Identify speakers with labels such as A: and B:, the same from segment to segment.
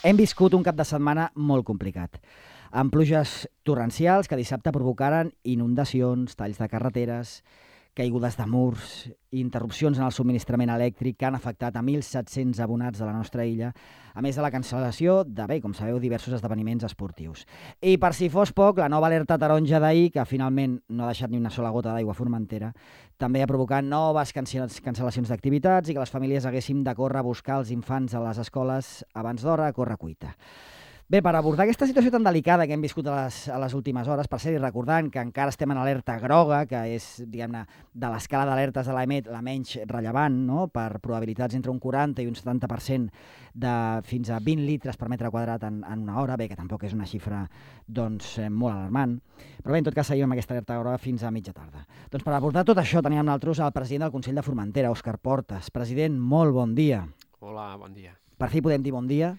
A: Hem viscut un cap de setmana molt complicat, amb pluges torrencials que dissabte provocaren inundacions, talls de carreteres, caigudes de murs, interrupcions en el subministrament elèctric que han afectat a 1.700 abonats de la nostra illa, a més de la cancel·lació de, com sabeu, diversos esdeveniments esportius. I per si fos poc, la nova alerta taronja d'ahir, que finalment no ha deixat ni una sola gota d'aigua a Formentera, també ha provocat noves cancel·lacions d'activitats i que les famílies haguéssim de córrer a buscar els infants a les escoles abans d'hora a córrer cuita. Bé, per abordar aquesta situació tan delicada que hem viscut a les últimes hores, per ser recordant que encara estem en alerta groga, que és, diguem-ne, de l'escala d'alertes de l'EMET la menys rellevant, no?, per probabilitats entre un 40 i un 70% de fins a 20 litres per metre quadrat en una hora, bé, que tampoc és una xifra, doncs, molt alarmant. Però bé, en tot cas, seguim amb aquesta alerta groga fins a mitja tarda. Doncs per abordar tot això teníem nosaltres el president del Consell de Formentera, Òscar Portas. President, molt bon dia.
B: Hola, bon dia.
A: Per fi podem dir bon dia?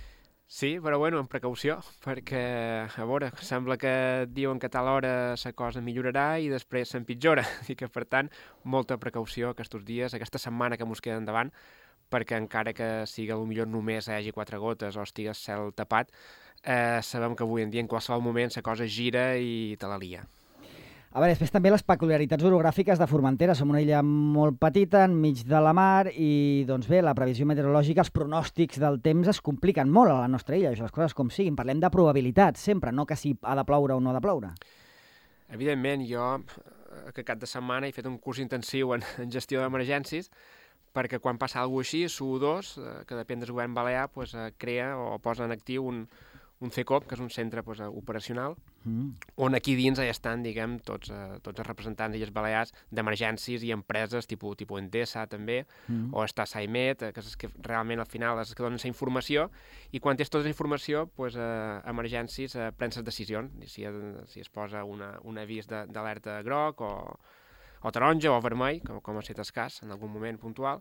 B: Sí, però bueno, amb precaució, perquè, a veure, sembla que diuen que a tal hora la cosa millorarà i després s'empitjora. I que, per tant, molta precaució aquests dies, aquesta setmana que mos queda endavant, perquè encara que sigui potser només hi hagi 4 gotes o estigui el cel tapat, sabem que avui en dia en qualsevol moment la cosa gira i te la lia.
A: A veure, després també les peculiaritats orogràfiques de Formentera. Som una illa molt petita, enmig de la mar, i doncs bé, la previsió meteorològica, els pronòstics del temps es compliquen molt a la nostra illa, les coses com siguin. Parlem de probabilitats sempre, no que si ha de ploure o no ha de ploure.
B: Evidentment, jo aquest cap de setmana he fet un curs intensiu en gestió d'emergències, perquè quan passa alguna cosa així, SU2, que depèn del govern balear, crea o posa en actiu un CECOP, que és un centre operacional, on aquí dins ja estan, diguem, tots els representants d'Illes Balears d'emergències i empreses tipus Endesa també, o està SAIMET, que és que realment al final és que donen la informació, i quan tens tota la informació, emergències prens les decisions, si es posa un avís d'alerta groc o taronja o vermell, com ha estat el cas en algun moment puntual,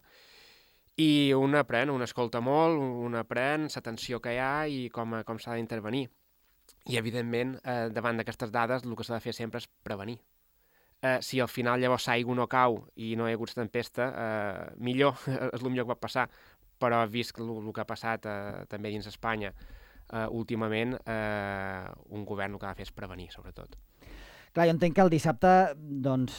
B: i un aprèn, un escolta molt, un aprèn l'atenció que hi ha i com s'ha d'intervenir. I, evidentment, davant d'aquestes dades, el que s'ha de fer sempre és prevenir. Si al final llavors l'aigua no cau i no hi ha hagut tempesta, millor, és el millor que pot passar. Però vist el que ha passat també dins Espanya últimament, un govern el que ha de fer és prevenir, sobretot.
A: Clar, jo entenc que el dissabte, doncs,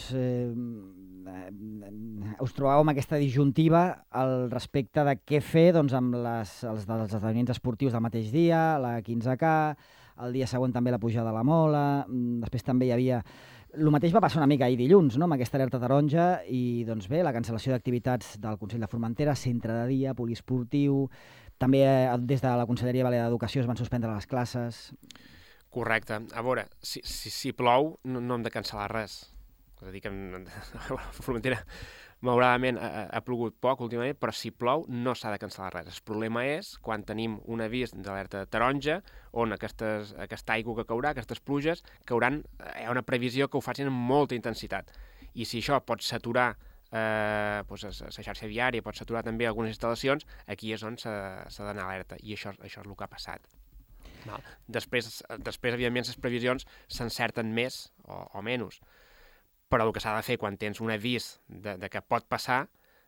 A: us trobàveu amb aquesta disjuntiva al respecte de què fer, doncs, amb els esdeveniments esportius del mateix dia, la 15K, el dia següent també la pujada de la Mola, després també hi havia... El mateix va passar una mica ahir dilluns, no?, amb aquesta alerta taronja i, doncs bé, la cancel·lació d'activitats del Consell de Formentera, centre de dia, poliesportiu, també des de la Conselleria Balear d'Educació es van suspendre les classes...
B: Correcte. A veure, si plou no hem de cancel·lar res. És a dir, que a Formentera malauradament ha plogut poc últimament, però si plou no s'ha de cancel·lar res. El problema és quan tenim un avís d'alerta taronja on aquesta aigua que caurà, aquestes pluges, hi ha una previsió que ho facin amb molta intensitat. I si això pot saturar la xarxa viària, pot saturar també algunes instal·lacions, aquí és on s'ha d'anar alerta. I això és el que ha passat. Després, evidentment, les previsions s'encerten més o menys, però el que s'ha de fer quan tens un avís de que pot passar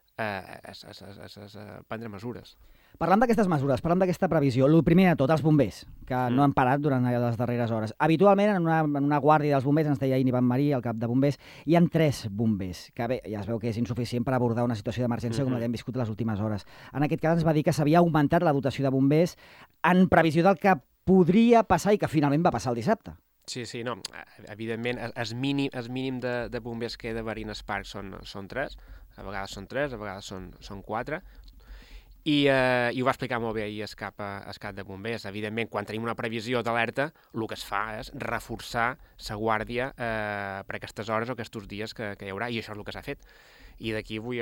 B: és prendre mesures.
A: Parlant d'aquestes mesures, parlant d'aquesta previsió, el primer de tot, els bombers, que no han parat durant les darreres hores. Habitualment, en una guàrdia dels bombers, ens deia Ivan Marí, el cap de bombers, hi ha 3 bombers, que bé, ja es veu que és insuficient per abordar una situació d'emergència com la que hem viscut les últimes hores. En aquest cas ens va dir que s'havia augmentat la dotació de bombers en previsió del que podria passar i que finalment va passar el dissabte.
B: Sí, no, evidentment, el mínim de bombers que he d'haver-hi en el parc són 3, a vegades són 3, a vegades són 4, i ho va explicar molt bé ahir el cap de bombers. Evidentment, quan tenim una previsió d'alerta, el que es fa és reforçar la guàrdia per aquestes hores o aquests dies que hi haurà, i això és el que s'ha fet. I d'aquí vull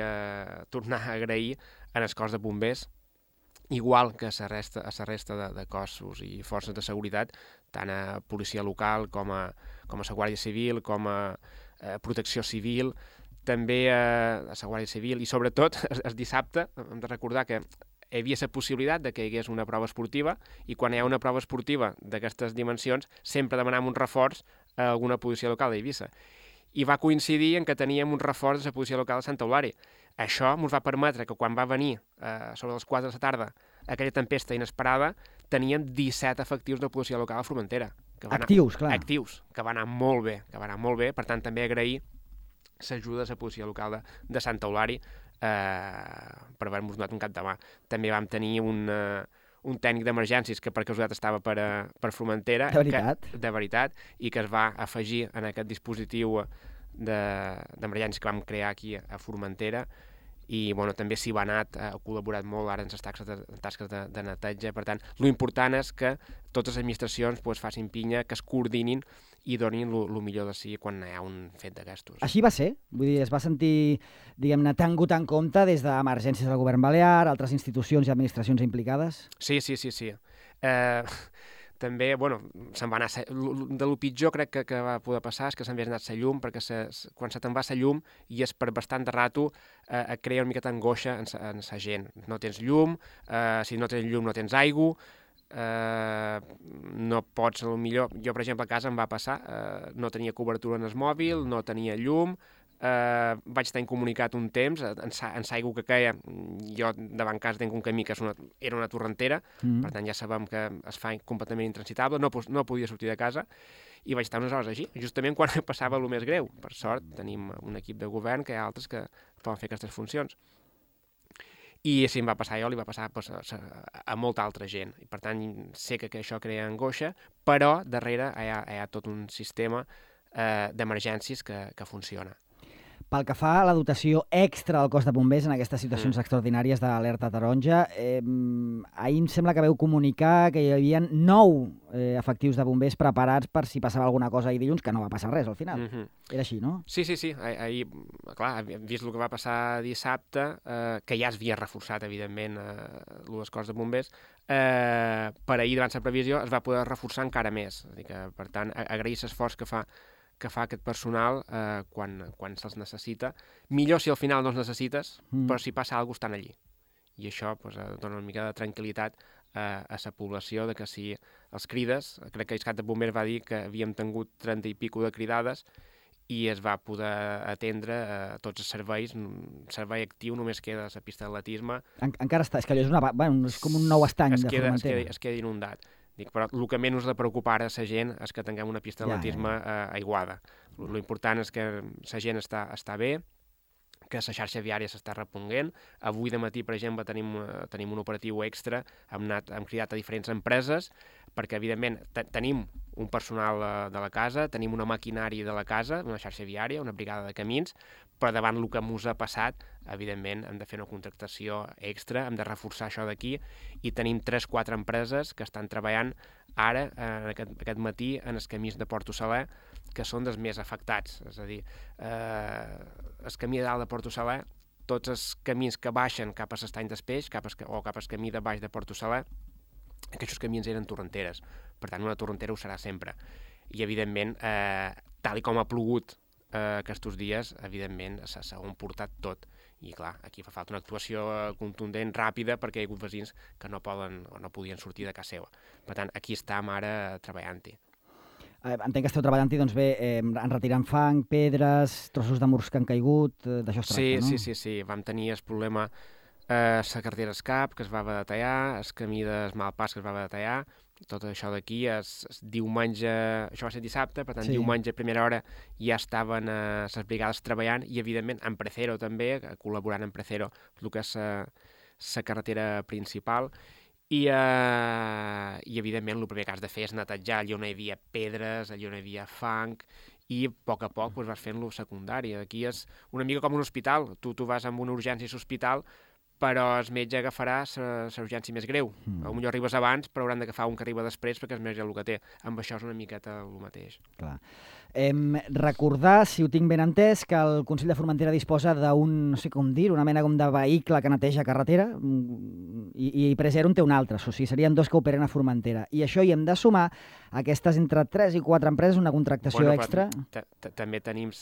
B: tornar a agrair en el cos de bombers, igual que a la resta de cossos i forces de seguretat, tant a policia local com a la Guàrdia Civil, com a Protecció Civil, també a la Guàrdia Civil, i sobretot el dissabte hem de recordar que hi havia la possibilitat que hi hagués una prova esportiva, i quan hi ha una prova esportiva d'aquestes dimensions sempre demanam un reforç a alguna policia local d'Eivissa. I va coincidir en que teníem un reforç de la policia local de Santa Eulària. Això ens va permetre que quan va venir sobre les 4 de la tarda aquella tempesta inesperada, tenien 17 efectius de policia local a Formentera.
A: Actius, clar.
B: Actius, que va anar molt bé, per tant també agrair l'ajuda de la policia local de Santa Eulària per haver-nos donat un cap de mà. També vam tenir un tècnic d'emergències que per casualitat estava per Formentera. De veritat, i que es va afegir en aquest dispositiu d'emergències que vam crear aquí a Formentera, i bueno, també s'hi va anar, ha col·laborat molt ara en les tasques de neteja. Per tant, l'important és que totes les administracions facin pinya, que es coordinin i donin el millor de si quan hi ha un fet d'aquestos.
A: Així va ser? Vull dir, es va sentir, diguem-ne, tingut en compte des d'emergències del govern balear, altres institucions i administracions implicades?
B: Sí. També, se'n va anar... De lo pitjor crec que va poder passar és que se'n va anar la llum, perquè quan se te'n va la llum i és per bastant de rato, crea una miqueta angoixa en la gent. No tens llum, si no tens llum no tens aigua, no pots, potser... Jo, per exemple, a casa em va passar, no tenia cobertura en el mòbil, no tenia llum, vaig estar incomunicat un temps, en l'aigua que caia, jo davant casa tinc un camí que era una torrentera, per tant ja sabem que es fa completament intransitable, no podia sortir de casa, i vaig estar unes hores així, justament quan passava el més greu. Per sort, tenim un equip de govern que hi ha altres que poden fer aquestes funcions. I si em va passar a jo, li va passar a molta altra gent. I per tant, sé que això crea angoixa, però darrere hi ha tot un sistema d'emergències que funciona.
A: Pel que fa a la dotació extra del cos de bombers en aquestes situacions extraordinàries d'alerta taronja, ahir em sembla que veu comunicar que hi havia 9 efectius de bombers preparats per si passava alguna cosa ahir dilluns, que no va passar res al final. Era així, no?
B: Sí. Ahir, clar, hem vist el que va passar dissabte, que ja es havia reforçat, evidentment, les coses de bombers. Per ahir, davant la previsió, es va poder reforçar encara més. És a dir que, per tant, agrair l'esforç que fa aquest personal quan se'ls necessita. Millor si al final no els necessites, però si passa alguna cosa estan allí. I això dona una mica de tranquil·litat a la població, de que si els crides, crec que el cap de bombers va dir que havíem tingut 30 i pico de cridades i es va poder atendre tots els serveis. Un servei actiu només queda la pista d'atletisme.
A: Encara està, és que allò és com un nou estany de Formentera.
B: Es queda inundat. Però el que menys de preocupar a la gent és que tinguem una pista d'atletisme aiguada. L'important és que la gent està bé, que la xarxa viària s'està reponguent. Avui de matí, per exemple, tenim un operatiu extra, hem cridat a diferents empreses, perquè, evidentment, tenim un personal de la casa, tenim una maquinària de la casa, una xarxa viària, una brigada de camins, però davant el que ens ha passat, evidentment, hem de fer una contractació extra, hem de reforçar això d'aquí, i tenim 3-4 empreses que estan treballant ara, aquest matí, en els camins de Porto Saler, que són dels més afectats. És a dir, el camí de dalt de Porto Saler, tots els camins que baixen cap a l'estany del Peix o cap al camí de baix de Porto Saler, aquests camins eren torrenteres. Per tant, una torrentera ho serà sempre. I, evidentment, tal com ha plogut aquests dies, evidentment, s'ha emportat tot. I, clar, aquí fa falta una actuació contundent, ràpida, perquè hi ha hagut veïns que no podien sortir de casa seva. Per tant, aquí estem ara treballant-hi.
A: Entenc que esteu treballant-hi, doncs bé, enretirant fang, pedres, trossos de murs que han caigut, d'això es tracta, no?
B: Sí. Vam tenir el problema la carretera Escap, que es va haver de tallar, el camí del Malpàs, que es va haver de tallar, tot això d'aquí, diumenge, això va ser dissabte, per tant, diumenge a primera hora ja estaven les brigades treballant i, evidentment, en Precero també, col·laborant en Precero, el que és la carretera principal, i evidentment, el primer que has de fer és netejar allà on hi havia pedres, allà on hi havia fang, i a poc vas fent-lo secundari. Aquí és una mica com un hospital. Tu vas amb una urgència a l'hospital, però el metge agafarà la urgència més greu. Potser arribes abans, però hauran d'agafar un que arriba després perquè el metge és el que té. Amb això és una miqueta el mateix.
A: Clar. Recordar, si ho tinc ben entès, que el Consell de Formentera disposa d'un, no sé com dir, una mena com de vehicle que neteja carretera, i Precero en té un altre, o sigui, serien 2 que operen a Formentera. I això hi hem de sumar aquestes entre 3 i 4 empreses, una contractació extra.
B: També tenim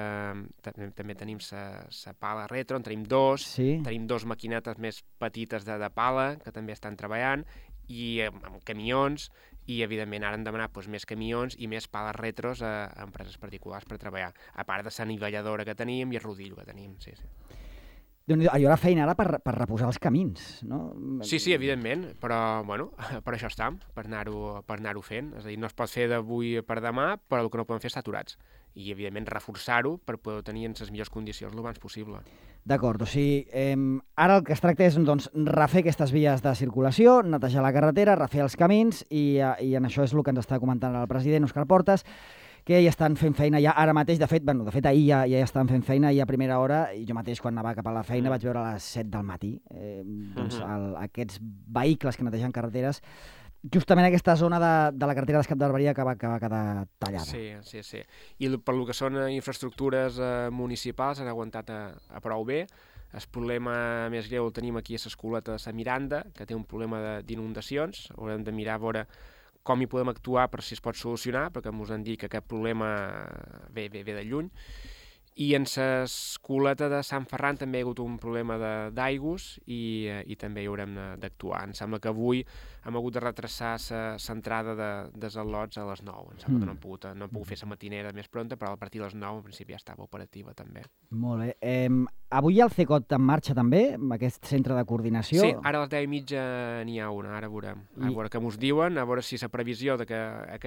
B: la pala retro, en tenim 2, tenim 2 maquinetes més petites de pala, que també estan treballant, i amb camions, i evidentment ara hem demanat més camions i més pales retros a empreses particulars per treballar, a part de la nivelladora que tenim i el rodillo que tenim. Sí.
A: Hi haurà feina ara per reposar els camins, no?
B: Sí, evidentment, però bueno, per això estem, per anar-ho fent. És a dir, no es pot fer d'avui per demà, però el que no podem fer és saturats. I, evidentment, reforçar-ho per poder tenir en les millors condicions el abans possible.
A: D'acord, o sigui, ara el que es tracta és doncs, refer aquestes vies de circulació, netejar la carretera, refer els camins, i en això és el que ens està comentant el president Òscar Portas, que ja estan fent feina ja ara mateix. De fet ahir ja estan fent feina i a primera hora, i jo mateix quan anava cap a la feina vaig veure a les 7 del matí aquests vehicles que netegen carreteres justament aquesta zona de la carretera d'Escap de Barberia que va quedar tallada.
B: Sí. I per lo que són infraestructures municipals han aguantat a prou bé. El problema més greu el tenim aquí a l'Escoleta de la Miranda, que té un problema d'inundacions. Haurem de mirar a veure com hi podem actuar per si es pot solucionar, perquè ens han dit que aquest problema ve de lluny. I en l'Escoleta de Sant Ferran també hi ha hagut un problema d'aigües i també hi haurem d'actuar. Em sembla que avui hem hagut de retrasar l'entrada dels al·lots a les 9. Em sembla que no hem pogut fer la matinera més pronta, però a partir de les 9 en principi ja estava operativa també.
A: Molt bé. Avui hi ha el CECOT en marxa també, aquest centre de coordinació?
B: Sí, ara a les 10:30 n'hi ha una, ara veurem. A veure què ens diuen, a veure si la previsió de que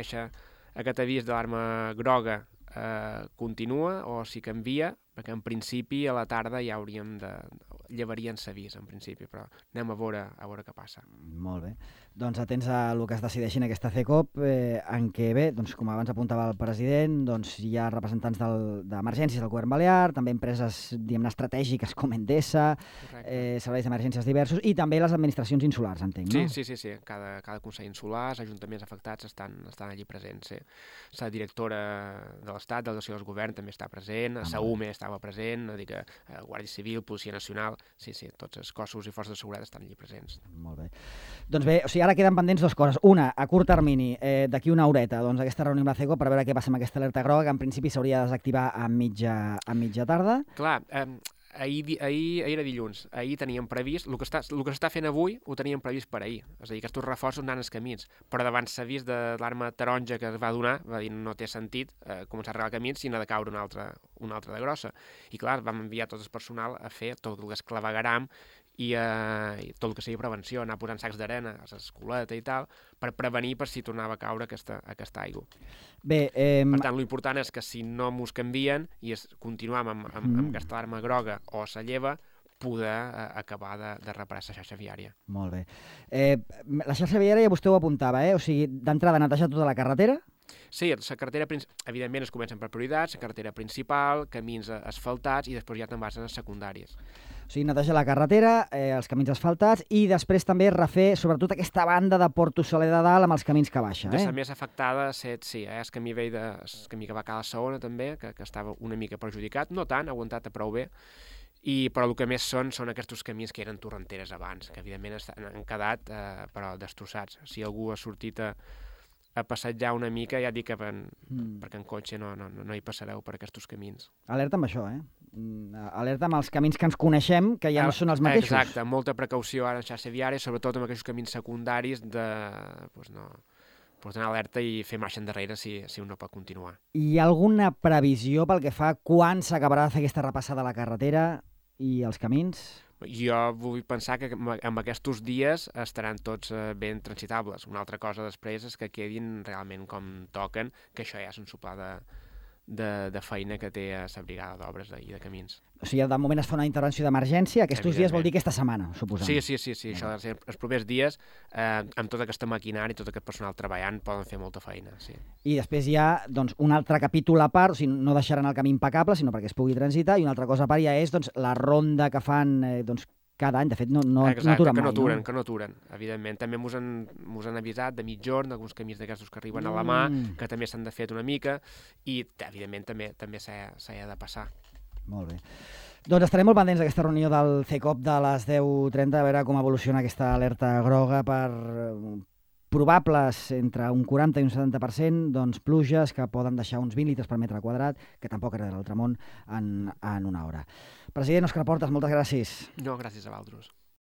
B: aquest avís d'alarma groga continua o si canvia, perquè en principi a la tarda ja llevarien l'avís en principi, però anem a veure què passa.
A: Molt bé. Doncs atents a el que es decideixi en aquesta CECOP, en què bé, doncs, com abans apuntava el president, doncs, hi ha representants d'emergències del govern balear, també empreses estratègiques com Endesa, serveis d'emergències diversos i també les administracions insulars, entenc, no?
B: Sí. Cada consell insular, els ajuntaments afectats estan allí presents. La directora de l'Estat, delegació del govern, també està present, la UME estava present, Guàrdia Civil, Policia Nacional, sí, tots els cossos i forces de seguretat estan allí presents.
A: Molt bé. Doncs bé, o sigui, ara queden pendents dues coses. Una, a curt termini, d'aquí una horeta, doncs aquesta reunió amb la CECOP per veure què passa amb aquesta alerta groga, que en principi s'hauria de desactivar a mitja tarda.
B: Clar, ahir era dilluns, ahir teníem previst, el que s'està fent avui ho teníem previst per ahir, és a dir, aquests reforços anant als camins, però davant l'avís de l'alarma taronja que es va donar, va dir no té sentit començar a arreglar camins si n'ha de caure una altra de grossa. I clar, vam enviar tot el personal a fer tot el que és clavegaram i tot el que sigui prevenció, anar posant sacs d'arena a l'Escoleta i tal, per prevenir per si tornava a caure aquesta aigua.
A: Bé,
B: per tant, l'important és que si no mos canvien i continuem amb aquesta alarma groga o la lleva, poder acabar de reparar la xarxa viària.
A: Molt bé. La xarxa viària vostè ho apuntava, o sigui, d'entrada netejar tota la carretera?
B: Sí, la carretera, evidentment es comencen per prioritats, la carretera principal, camins asfaltats i després ja te'n vas a les secundàries.
A: O sigui, netejar la carretera, els camins asfaltats i després també refer sobretot aquesta banda de Porto Soler de Dalt amb els camins que baixa.
B: De la més afectada, sí, el camí que va quedar a Saona també, que estava una mica perjudicat, no tant, ha aguantat prou bé, però el que més són aquests camins que eren torrenteres abans, que evidentment han quedat però destrossats. Si algú ha sortit a passejar una mica, ja dic que perquè en cotxe no hi passareu per aquests camins.
A: Alerta amb això, alerta amb els camins que ens coneixem, que ja no són els mateixos.
B: Exacte, molta precaució ara en xarxa viària, sobretot amb aquests camins secundaris d'anar alerta i fer marxa endarrere si un no pot continuar.
A: Hi ha alguna previsió pel que fa quan s'acabarà de fer aquesta repassada a la carretera i els camins?
B: Jo vull pensar que amb aquests dies estaran tots ben transitables. Una altra cosa després és que quedin realment com toquen, que això ja és un sopar de feina que té la brigada d'obres i de camins.
A: O sigui, de moment es fa una intervenció d'emergència, aquests dies vol dir aquesta setmana, suposem.
B: Sí, això els propers dies, amb tota aquesta maquinària i tot aquest personal treballant, poden fer molta feina, sí.
A: I després hi ha doncs, un altre capítol a part, o sigui, no deixaran el camí impecable, sinó perquè es pugui transitar, i una altra cosa a part ja és doncs, la ronda que fan cada any, de fet no aturen mai.
B: Que no aturen, evidentment. També mos han avisat de mitjorn, alguns camins d'aquestos que arriben a la mà, que també s'han de fer una mica, i evidentment també s'ha de passar.
A: Molt bé. Doncs estarem molt pendents d'aquesta reunió del CECOP de les 10:30, a veure com evoluciona aquesta alerta groga per probables entre un 40 i un 70%, doncs pluges que poden deixar uns 20 litres per metre quadrat, que tampoc era de l'altre món, en una hora. President Òscar Portas, moltes gràcies.
B: No, gràcies a vosaltres.